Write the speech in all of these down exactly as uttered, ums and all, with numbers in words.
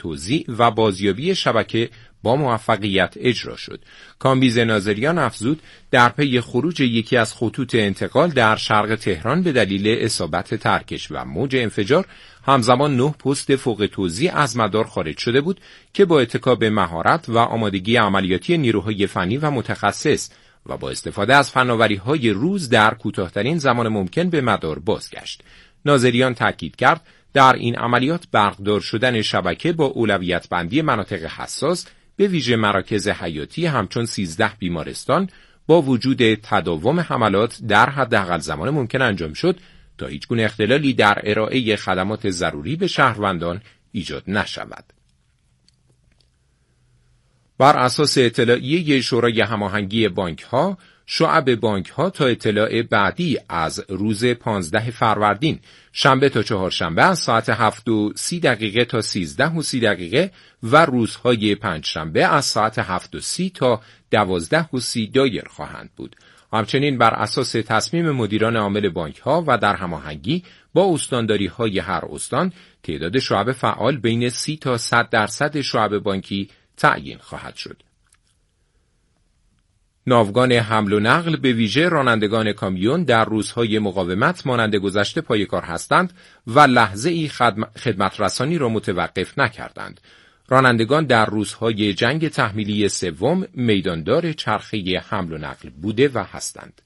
توزیع و بازیابی شبکه با موفقیت اجرا شد. کامبیز ناظریان افزود در پی خروج یکی از خطوط انتقال در شرق تهران به دلیل اصابت ترکش و موج انفجار همزمان نه پست فوق توزیع از مدار خارج شده بود که با اتکا به مهارت و آمادگی عملیاتی نیروهای فنی و متخصص و با استفاده از فناوری‌های روز در کوتاه‌ترین زمان ممکن به مدار بازگشت. ناظریان تاکید کرد در این عملیات برقدار شدن شبکه با اولویت بندی مناطق حساس به ویژه مراکز حیاتی همچون سیزده بیمارستان با وجود تداوم حملات در حداقل زمان ممکن انجام شد تا هیچگونه اختلالی در ارائه خدمات ضروری به شهروندان ایجاد نشود. بر اساس اطلاعیه شورای هماهنگی بانک‌ها، شعب بانک‌ها تا اطلاع بعدی از روز پانزده فروردین شنبه تا چهارشنبه از ساعت هفت و سی دقیقه تا سیزده و سی دقیقه و روزهای پنجشنبه از ساعت هفت و سی تا دوازده و سی دایر خواهند بود. همچنین بر اساس تصمیم مدیران عامل بانک‌ها و در هماهنگی با استانداری‌های هر استان تعداد شعب فعال بین سی تا صد درصد شعب بانکی تعیین خواهد شد. ناوگان حمل و نقل به ویژه رانندگان کامیون در روزهای مقاومت مانند گذشته پای کار هستند و لحظه ای خدمت رسانی را متوقف نکردند. رانندگان در روزهای جنگ تحمیلی سوم میداندار چرخه حمل و نقل بوده و هستند.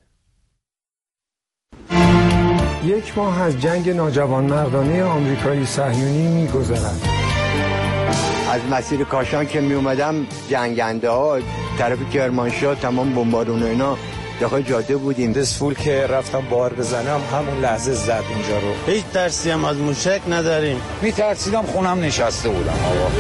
یک ماه از جنگ ناجوانمردانه آمریکایی صهیونی می‌گذرد. از مسیر کاشان که می اومدم جنگنده ها طرف کرمانشاه تمام بمبارون و اینا داخل جاده بودیم. دسفول که رفتم بار بزنم همون لحظه زد اینجا رو. هیچ ترسی هم از موشک نداریم. می ترسیدم خونم نشسته بودم آقا.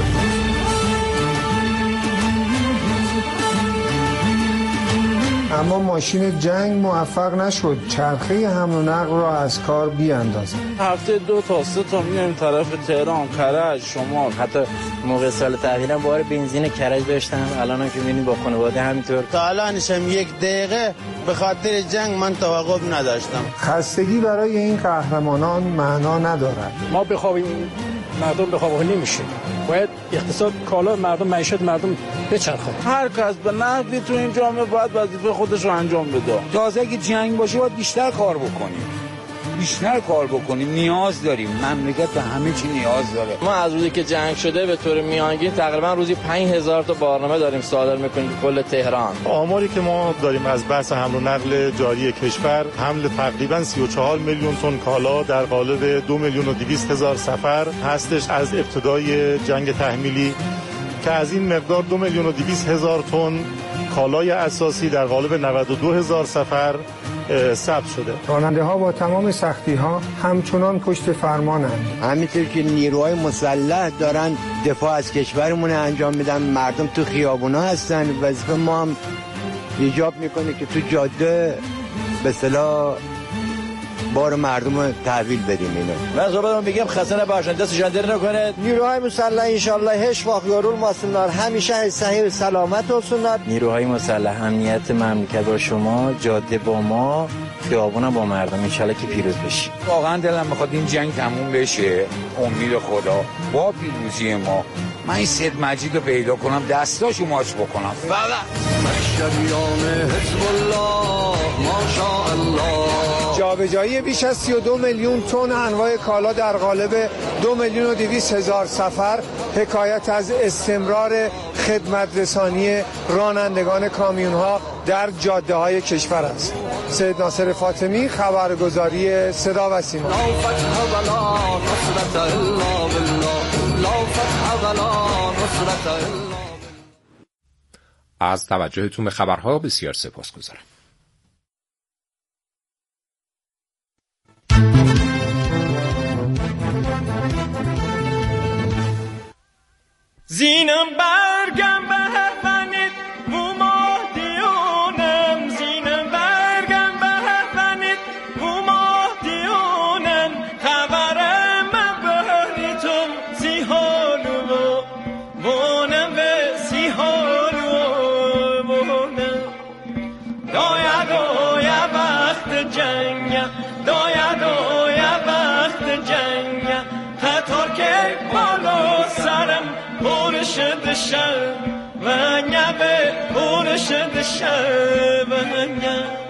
اما ماشین جنگ موفق نشد چرخه حمل و نقل را از کار بیاندازد. هفته دو تا سه تا میایم طرف تهران، کرج، شمال. حتی موقع سال تحویلم بار بنزین کرج داشتم، الانم که میبینید با خانواده همینطور. تا الانشم یک دقیقه به خاطر جنگ من توقف نداشتم. خستگی برای این قهرمانان معنا ندارد. ما بخوابیم مردم بخوابه نمیشه. باید اقتصاد کالا مردم، معیشت مردم بچرخه. هر کس به نحوی تو این جامعه باید وظیفه خودش رو انجام بده. تازه اگه جنگ باشه باید بیشتر کار بکنیم. بیشتر کار بکنیم، نیاز داریم. مملکت به همه چی نیاز داره. ما از روزی که جنگ شده به طور میانگین تقریبا روزی پنج هزار تا برنامه داریم صادر میکنیم کل تهران. آماری که ما داریم از بحث حمل و نقل جاری کشور، حمل تقریبا سی و چهار میلیون تن کالا در قالب دو میلیون و دویست هزار سفر هستش از ابتدای جنگ تحمیلی که از این مقدار دو میلیون و دویست هزار تن کالای اساسی در قالب نود و دو هزار سفر ثبت شده. راننده ها با تمام سختی ها همچنان پشت فرمانند. همینطور که نیروهای مسلح دارن دفاع از کشورمون انجام میدن، مردم تو خیابونا هستن. وظیفه ما هم ایجاب میکنه که تو جاده به اصطلاح بار مردم رو تحویل بدیم. اینو من صحبتم بگم خسته نباشن، دست ژاندر نکنه. نیروهای مسلح ان شاء الله هیچ وقت یارول ماسونار همیشه صحیح و سلامت هستند. نیروهای مسلح امنیت مملکت با شما، جاده با ما، خیابون با مردم. ان شاء الله که پیروز بشی. واقعا دلم میخواد این جنگ تموم بشه. امید خدا با پیروزی ما. من این سید مجید رو پیدا کنم، دستاشو ماچ بکنم. فقط مشتریان حزب الله ماشاءالله. جابجایی بیش از سی و دو میلیون تن انواع کالا در قالب دو میلیون و دویست هزار سفر حکایت از استمرار خدمت رسانی رانندگان کامیون ها در جاده های کشور است. سید ناصر فاطمی، خبرگزاری صدا و سیما. از توجهتون به خبرها بسیار سپاسگزارم. زینم برگم به هفنید و ماه دیونم، زینم برگم به هفنید و ماه دیونم، خبرم بهری تو سی حالو بونم و سی حالو بونم. دایا دایا وقت جنگ، دایا دایا وقت جنگ، خطر که بالا سرم پرشد شب و نبه پرشد شب و نبه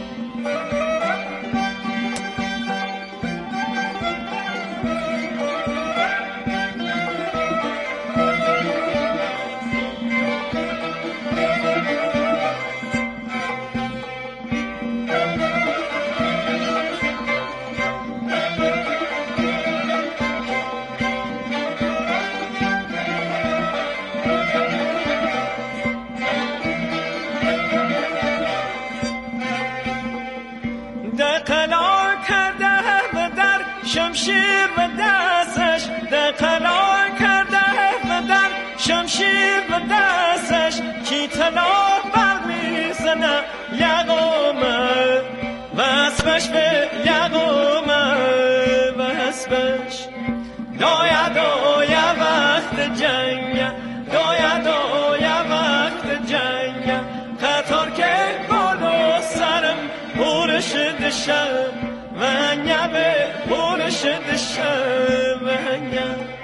شمشیر و دستش دقلا کرده و در شمشیر و دستش کی طلا بر میزنه یقومه و اسبش به یقومه و اسبش دایا دایا وقت جنگ دایا دایا وقت جنگ قطار که بالو سرم پرش دشم و نبه پرشد شب و نبه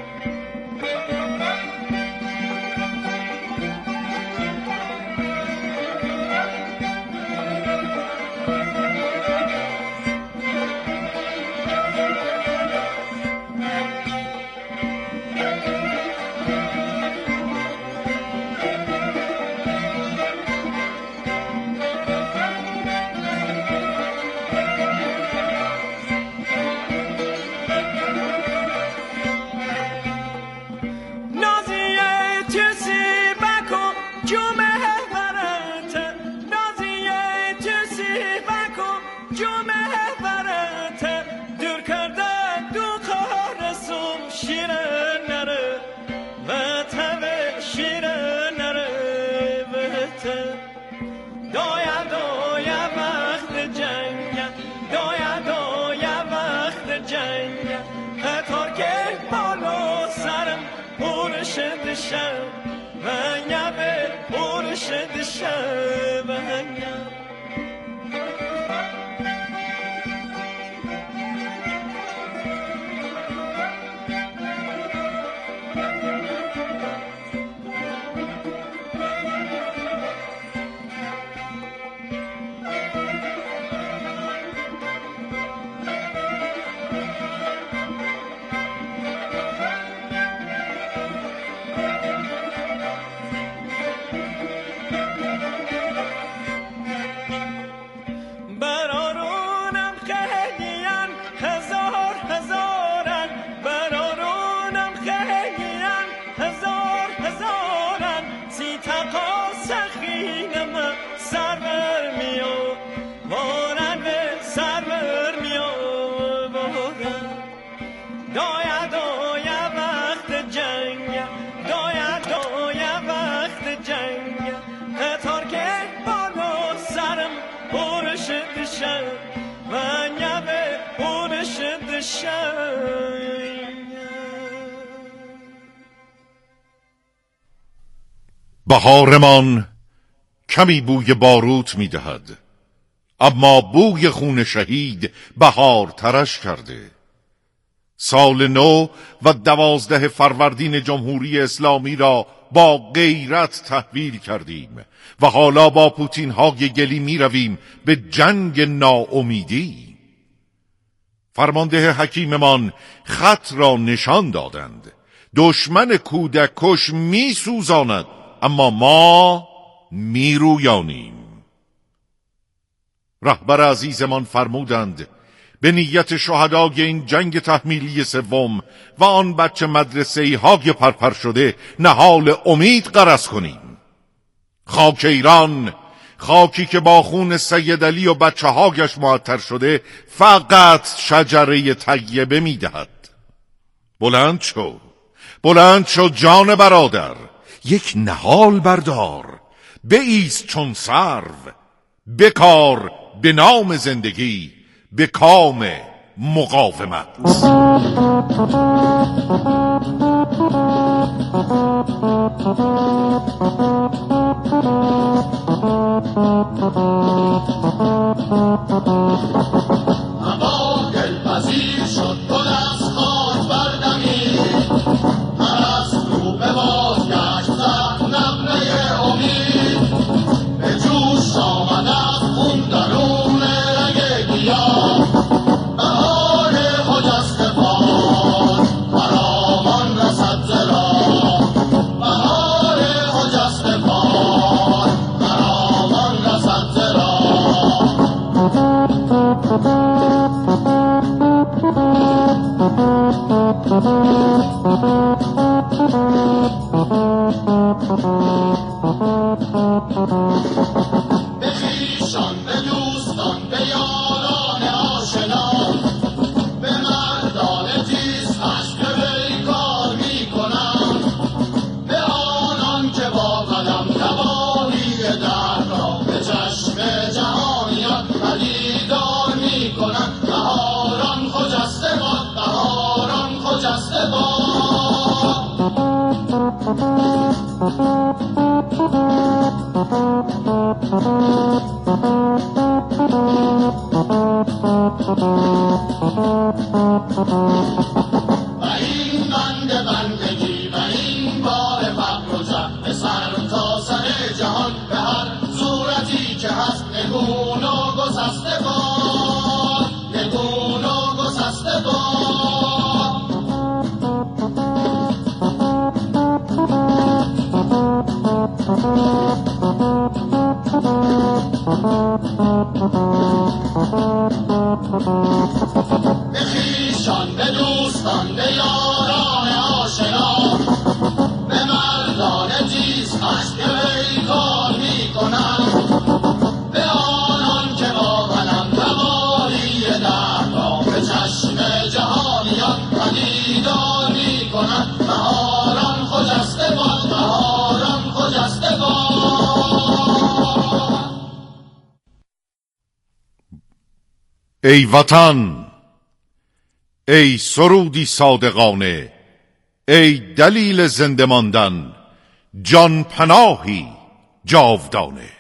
بهارمان کمی بوی باروت می دهد، اما بوی خون شهید بهار ترش کرده. سال نو و دوازده فروردین جمهوری اسلامی را با غیرت تحویل کردیم و حالا با پوتین های گلی می رویم به جنگ ناامیدی. فرمانده حکیممان خط را نشان دادند، دشمن کودک کش می سوزاند اما ما می رویانیم. رهبر عزیزمان فرمودند به نیت شهدای این جنگ تحمیلی سوم و آن بچه مدرسه‌ای های پرپر شده نهال امید غرس کنیم. خاک ایران، خاکی که با خون سید علی و بچه هایش معطر شده، فقط شجره طیبه می دهد. بلند شو، بلند شو جان برادر، یک نهال بردار، بایست چون سرو، بکار به نام زندگی، به کام مقاومت. اما دلپذیر شد گل از خاک بردمید، پرستو به باز کرد به خویشان، به دوستان، به یاران آشنا، به مردان تیز خشم پیکار میکنم، به آنان که با قلم تباهی دهر را به چشم جهانیان پدیدار میکنم. بهاران خجسته باد، بهاران خجسته باد. و این بند بندگی و این بار فقر و جهل به سر تا سر جهان به هر صورتی که هست نگون و گسسته باد، نگون و گسسته باد. به خویشان، به دوستان، به یاران آشنا، به مردان تیز خشم پیکار میکنم، به آنان که با قلم تباهی دهر را به چشم جهانیان پدیدار میکنم. بهاران خجسته باد، بهاران خجسته باد. ای وطن، ای سرودی صادقانه، ای دلیل زنده ماندن، جان پناهی جاودانه.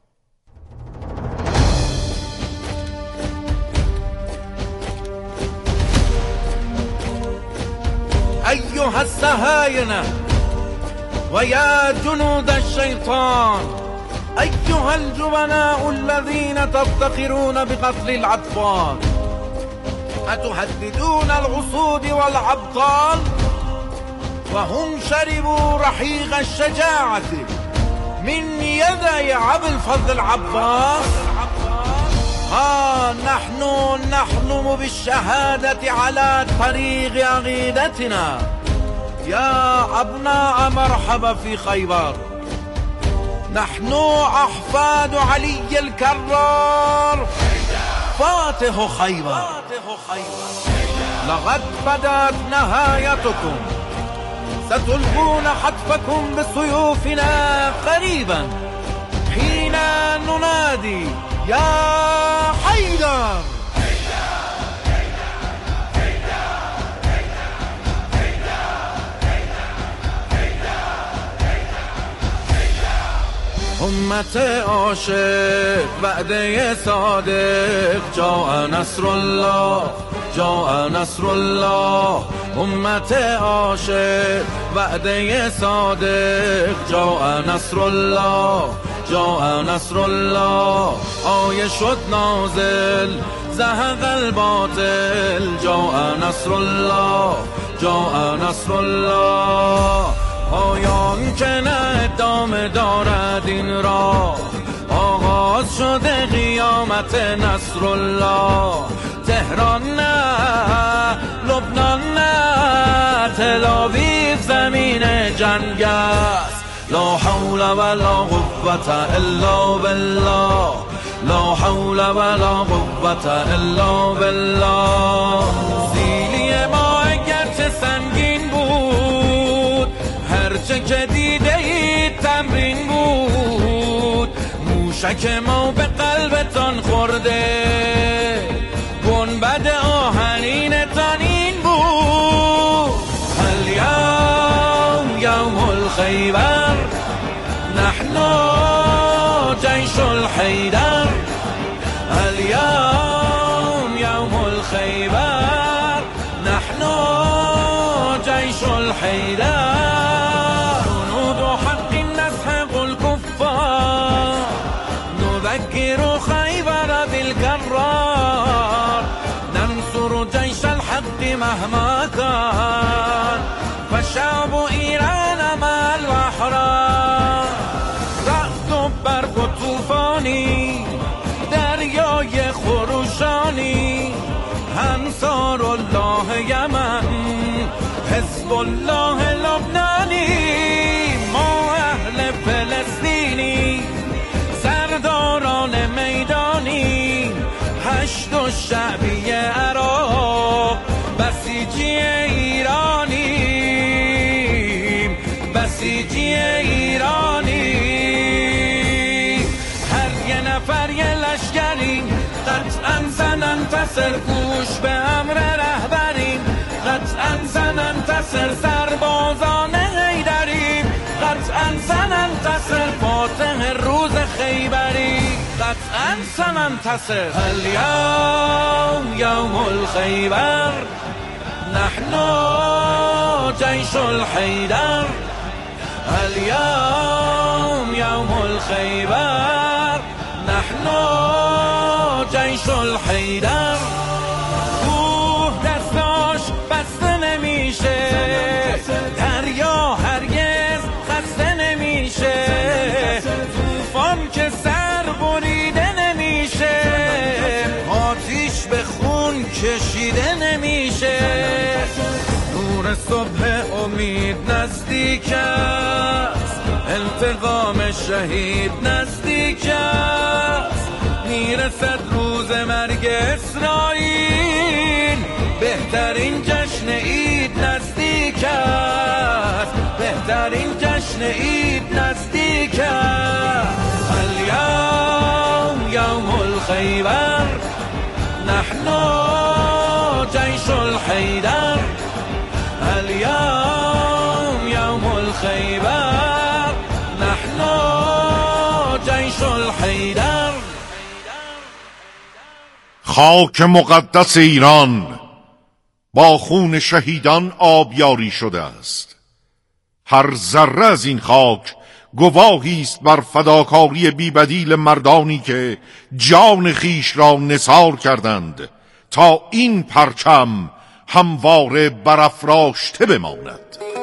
ایها السهاینه و یا جنود الشیطان، ایها الجبناء الذين تفتخرون بقتل الاطفال، اتهددون العصود والابطال وهم شربوا رحيق الشجاعة من يدي ابي الفضل العباس. ها نحن نحلم بالشهادة على طريق عقيدتنا. يا ابناء مرحبا في خيبر، نحن احفاد علي الكرار فاتح خيبر. لقد بدأت نهايتكم، ستلقون حتفكم بسيوفنا قريبا حين ننادي يا حيدر. امت عاشق وعده صادق، جاء نصر الله، جاء نصر الله. امت عاشق وعده صادق، جاء نصر الله، جاء نصر الله. آیه شد نازل زهق الباطل، جاء نصر الله، جاء نصر الله. پایان که نه ادامه دارد این را، آغاز شده قیامت نصر الله. تهران نه، لبنان نه، تل‌آویو زمین جنگ است. لا حول ولا قوة الا بالله، لا حول ولا قوة الا بالله. سیلی ما اگرچه سنگین بود، هرچه که دیده اید تمرین بود. موشک ما به قلبتان خورده، گنبد آهنینتان این بود. الیوم یوم الخیبر، نحن جیش الحیدر. الیوم یوم الخیبر، نحن جیش الحیدر. جنود حق نسحق الكفار، نذكر خیبر بالكرار. ننصر جيش الحق مهما كان، فشعب ایران مع الاحرار. رعد و برق و طوفانی، دریای خروشانی، انصار الله یمن الله لبنانی، ما اهل فلسطینی، سرداران میدانی، هشت و شعبی عراق، بسیجی ایرانی، بسیجی ایرانی. هر یه نفر یه لشکریم، قطعا زنن تسر گوش به امر رهبریم، قطعا زنن تسر سربازان حیدریم، قطعا زنن تسر فاتح روز خیبریم، قطعا زنن تسر. اليوم يوم الخيبر نحن جيش الحيدر، اليوم يوم الخيبر نحن جيش الحيدر. کوه دستاش بسته نمیشه، دریا هرگز خسته نمیشه، طوفان که سر بریده نمیشه، آتیش به خون کشیده نمیشه. نور صبح امید نزدیک است، انتقام شهید نزدیک است، میرسد روز مرگ اسرائیل، بهترین جشن عید نزدیک است، بهترین جشن عید نزدیک است. اليوم يوم الخيبر نحن جيش الحيدر، اليوم يوم الخيبر نحن جيش الحيدر. خاک مقدس ایران با خون شهیدان آبیاری شده است. هر ذره از این خاک گواهی است بر فداکاری بی‌بدیل مردانی که جان خیش را نثار کردند تا این پرچم همواره برافراشته بماند.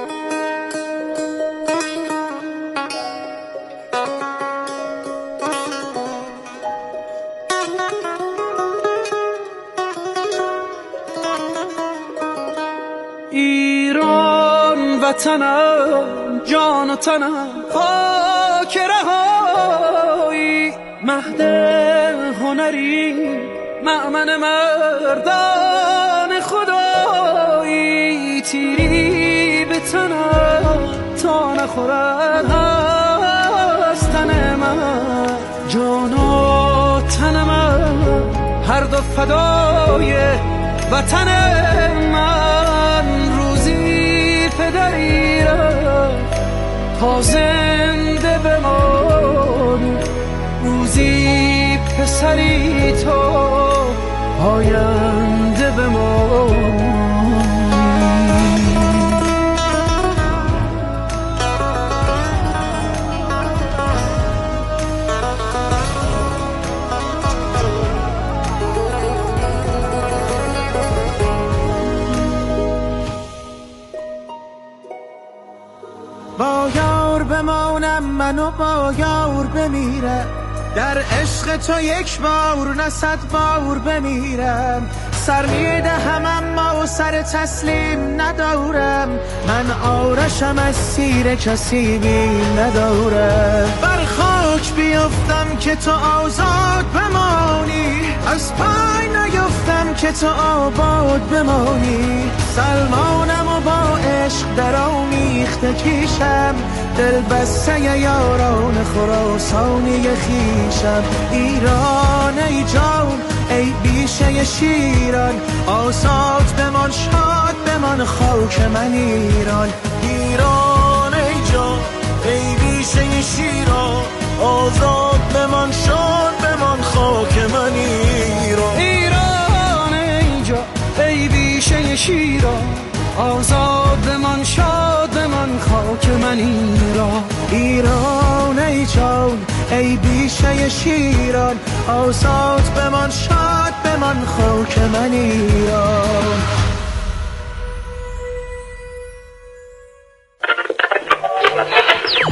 ایران وطنم، جان و تنم، خاک رهایی، مهد هنری، مأمن مردان خدایی، تیری به تنم تا نخورد از تن من، جان و تن من هر دو فدای وطن من. روزی پدری رفت تا زنده بمانی، روزی پسری تو آینده بمانی. با یار بمانم منو با یار بمیرم، در عشق تو یک بار نه صد بار بمیرم. سر میدهم اما سر تسلیم ندارم، من آرشم از سیر کسی بیم ندارم. بر خاک بیفتم که تو آزاد بمانی، از پای نیفتم که تو آباد بمانی. سلمانم و با عشق در آمیخته کیشم، دل بسته یاران خراسانی خیشم. ایران ای جان ای بیشه شیران، آزاد بمان شاد بمان خاک من ایران. ایران ای جان ای بیشه شیران، آزاد بمان شاد بمان خاک من ایران. ایران ای جان ای بیشه شیران، آزاد بمان شاد بمان خاک من ایران. ایران ای جان ای بیشه شیران، آزاد بمان شاد بمان خاک من ایران.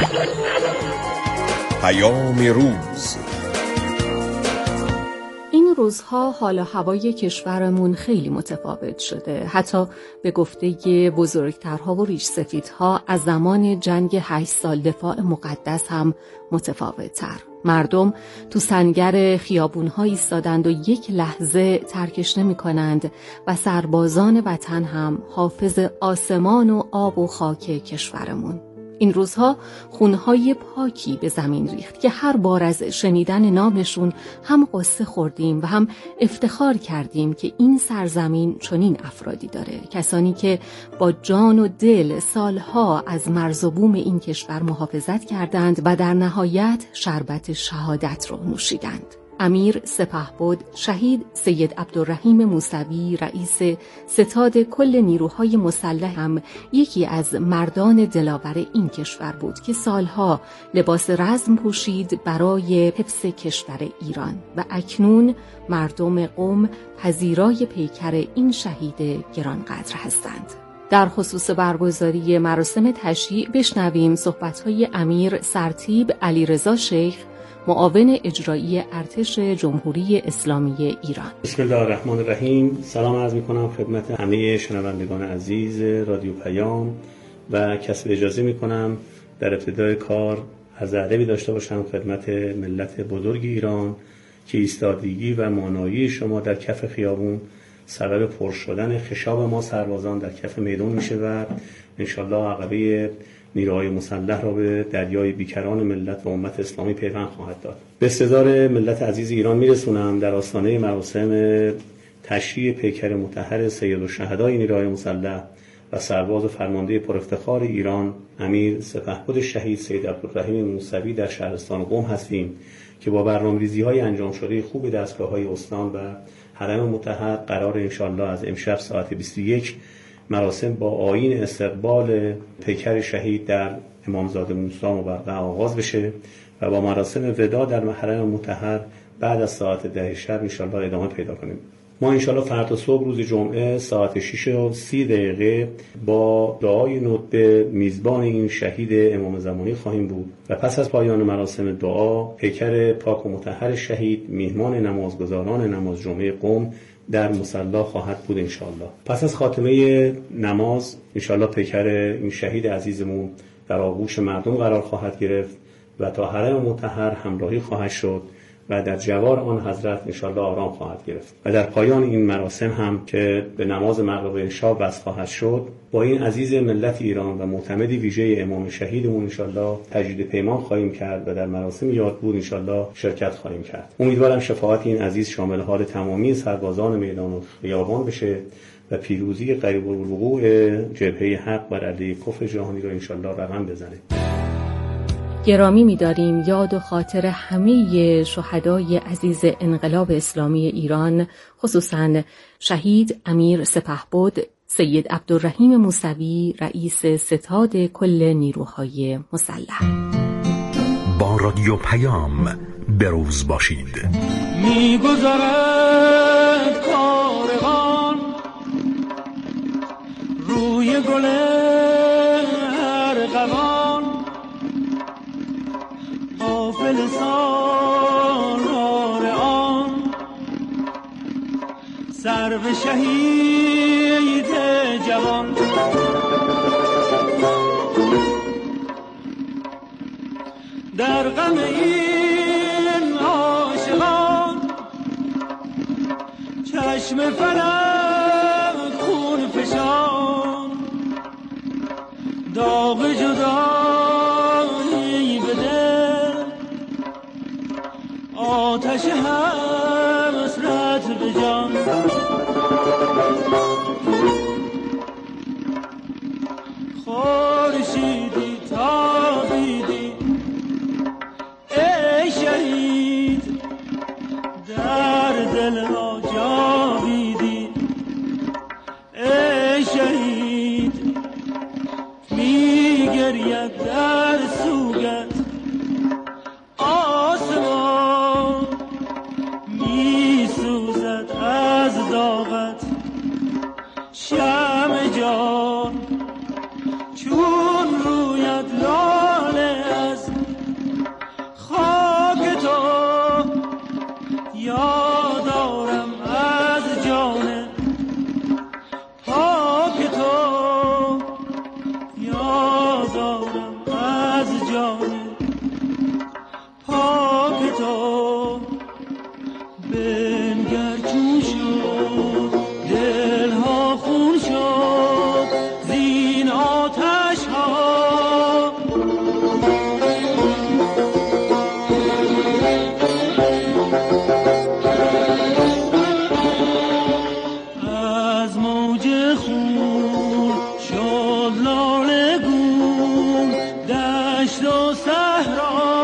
پیام روز. این روزها حال و هوای کشورمون خیلی متفاوت شده. حتی به گفته بزرگترها و ریش سفیدها از زمان جنگ هشت سال دفاع مقدس هم متفاوت‌تر. مردم تو سنگر خیابون‌ها ایستادند و یک لحظه ترکش نمی‌کنند و سربازان وطن هم حافظ آسمان و آب و خاک کشورمون. این روزها خونهای پاکی به زمین ریخت که هر بار از شنیدن نامشون هم قصه خوردیم و هم افتخار کردیم که این سرزمین چنین افرادی داره، کسانی که با جان و دل سالها از مرز و بوم این کشور محافظت کردند و در نهایت شربت شهادت رو نوشیدند. امیر سپهبد شهید سید عبدالرحیم موسوی رئیس ستاد کل نیروهای مسلح هم یکی از مردان دلاور این کشور بود که سالها لباس رزم پوشید برای حفظ کشور ایران و اکنون مردم قم پذیرای پیکر این شهید گرانقدر هستند. در خصوص برگزاری مراسم تشییع بشنویم صحبت‌های امیر سرتیپ علیرضا شیخ، معاون اجرایی ارتش جمهوری اسلامی ایران. بسم الله الرحمن الرحیم. سلام عرض می‌کنم خدمت همه شنوندگان عزیز رادیو پیام و کسب اجازه می‌کنم در ابتدای کار عرض ادبی داشته باشم خدمت ملت بزرگ ایران که ایستادگی و مانایی شما در کف خیابون سبب پر شدن خشاب ما سربازان در کف میدان میشه و انشالله عقبه نیروهای مسلح را به دریای بیکران ملت و امت اسلامی پیوند خواهد داد. به استقبال ملت عزیز ایران میرسونم در آستانه مراسم تشییع پیکر مطهر سید الشهدای نیروهای مسلح و سرباز و فرمانده پر افتخار ایران امیر سپهبد شهید سید عبدالرحیم موسوی در شهرستان قم هستیم که با برنامه‌ریزی‌های انجام شده خوب دستگاه‌های استان و حرم مطهر قرار انشالله از امشب ساعت بیست و یک مراسم با آیین استقبال پیکر شهید در امامزاده موسی مبرقه آغاز بشه و با مراسم وداع در حرم مطهر بعد از ساعت ده شب انشالله ادامه پیدا کنیم. ما انشالله فردا صبح روز جمعه ساعت شش و سی دقیقه با دعای ندبه میزبان این شهید امام زمانی خواهیم بود و پس از پایان مراسم دعا پیکر پاک و مطهر شهید میهمان نمازگزاران نماز جمعه قم در مصلی خواهد بود انشالله. پس از خاتمه نماز انشالله پیکر این شهید عزیزمون در آغوش مردم قرار خواهد گرفت و تا حرم مطهر همراهی خواهد شد و در جوار آن حضرت انشالله آرام خواهد گرفت و در پایان این مراسم هم که به نماز مغرب عشا بس خواهد شد با این عزیز ملت ایران و معتمدی ویژه امام شهیدمون انشالله تجدید پیمان خواهیم کرد و در مراسم یادبود انشالله شرکت خواهیم کرد. امیدوارم شفاعت این عزیز شامل حال تمامی سربازان میدان و خیابان بشه و پیروزی قریب الوقوع جبهه حق بر علیه کفر جهانی را انشالله رقم بزنه. گرامی می‌داریم یاد و خاطر همه شهدای عزیز انقلاب اسلامی ایران، خصوصاً شهید امیر سپهبد سید عبدالرحیم موسوی رئیس ستاد کل نیروهای مسلح. با رادیو پیام بروز باشید. می‌گذرد کاروان روی گل ارغوان غافل سالار آن سر به شهید جوان در غم این عاشقان چشم فلک خون فشان داغ جدایی بده آتش حسرت به جان خورشیدی تابیدی ای شهید در دل ما جاویدی ای شهید میگرید در سوگت آسمان و صحرا.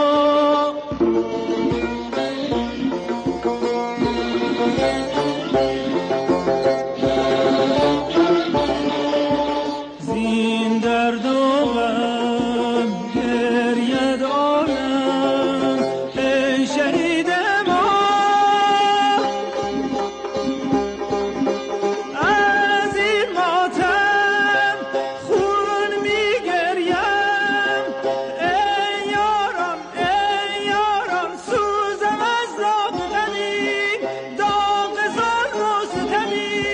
زین درد و غم گریه دارم ای شهید ما، از این ماتم خون میگریم. ای یارم ای یارم سوزم از داغ غمی، داغ ظلم و ستمی.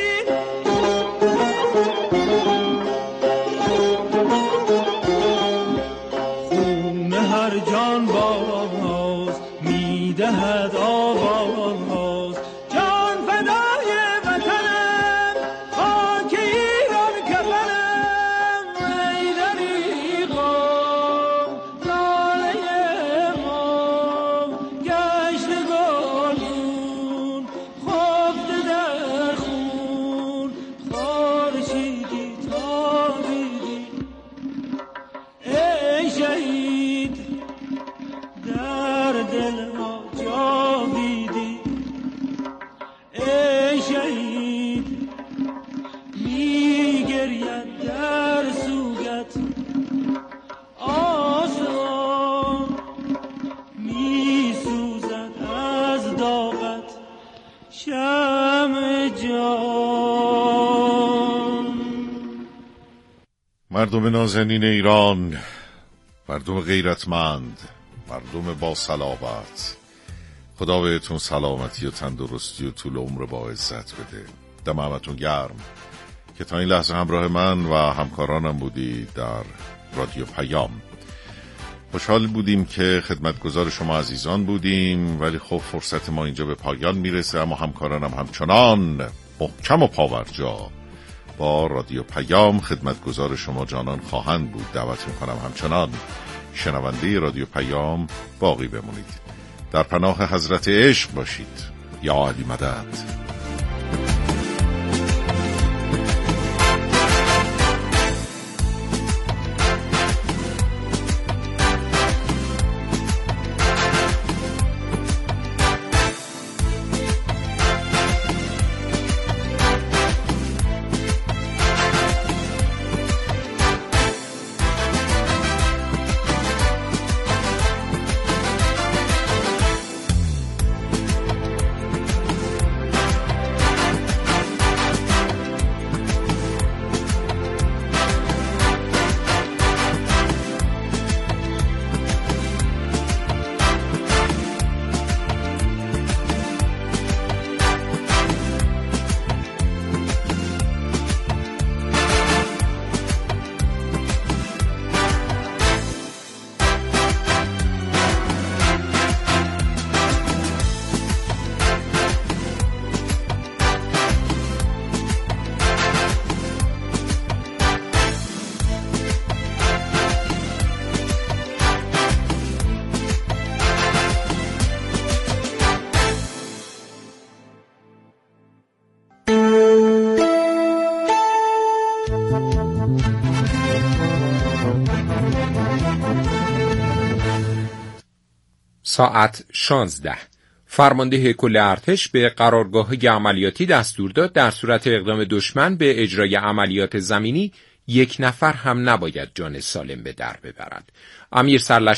خون هر جان باز میدهد آواز، جان فدای وطنم خاک ایران کفنم. ای دریغا لاله ما گشت گلگون، خفته در خون خورشیدی تابیدی. ای شهید در دل ما جاویدی، ای شهید میگرید در سوگت آسمان، میسوزد از داغت شمع جان. مردم نازنین ایران، مردم غیرتمند، مردم با صلابت، خدا بهتون سلامتی و تندرستی و طول عمر با عزت بده. دم همتون گرم که تا این لحظه همراه من و همکارانم بودید در رادیو پیام. خوشحال بودیم که خدمتگزار شما عزیزان بودیم، ولی خب فرصت ما اینجا به پایان میرسه، اما همکارانم همچنان محکم و پاورجا با رادیو پیام خدمتگزار شما جانان خواهند بود. دعوت میکنم همچنان شنونده رادیو پیام باقی بمونید. در پناه حضرت عشق باشید. یا علی مدد. ساعت شانزده. فرمانده کل ارتش به قرارگاه عملیاتی دستور داد در صورت اقدام دشمن به اجرای عملیات زمینی یک نفر هم نباید جان سالم به در ببرد. امیر سرلشکر